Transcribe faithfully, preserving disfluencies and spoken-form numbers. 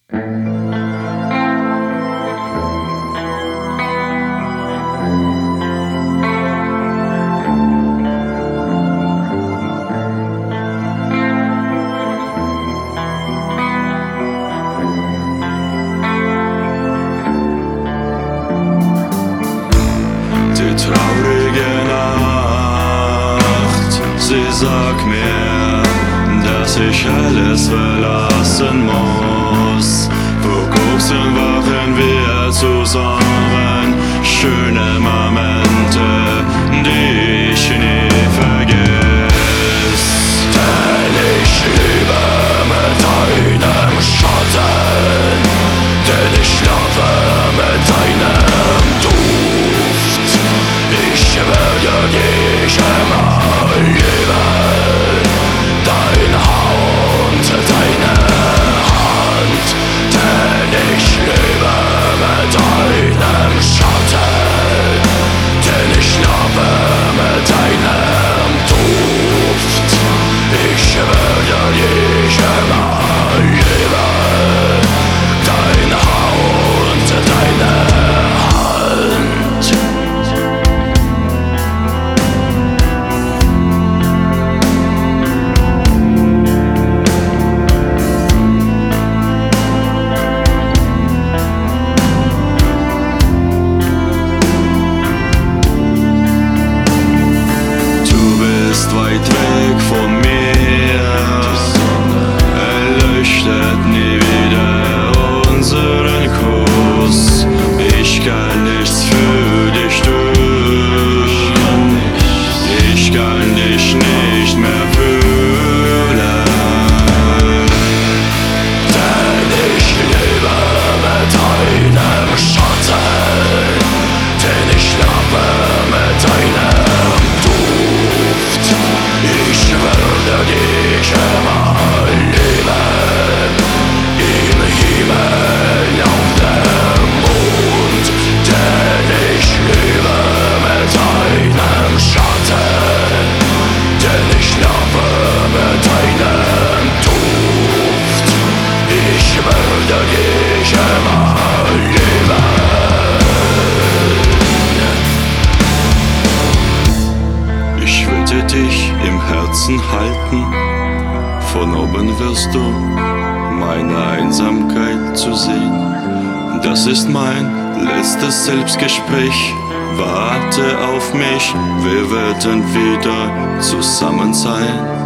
Die traurige Nacht, sie sagt mir, dass ich alles verlassen muss. Vor kurzem waren wir zusammen, schöne Momente, die ich nie vergess. Denn ich lebe mit deinem Schatten, denn ich schlafe mit deinem Duft. Ich werde dich immer lieben, dein Haar und deine Hand. Denn ich lebe mit deinem Schatten, denn ich schlafe mit deinem Duft. Ich werde dich immer lieben, dein Haar und deine Hand. Du bist weit weg von mir, erleuchtet nie wieder unseren Kuss. Ich kann nichts für dich tun, ich kann dich nicht mehr fühlen. Denn ich lebe mit deinem Schatten, denn ich schlafe mit deinem Duft. Ich werde dich immer lieben, im Himmel, auf dem Mond. Denn ich lebe mit deinem Schatten, denn ich schlafe mit deinem Duft. Ich werde dich immer lieben. Ich würde dich im Herzen halten, von oben wirst du meine Einsamkeit zu sehen. Das ist mein letztes Selbstgespräch, warte auf mich, wir werden wieder zusammen sein.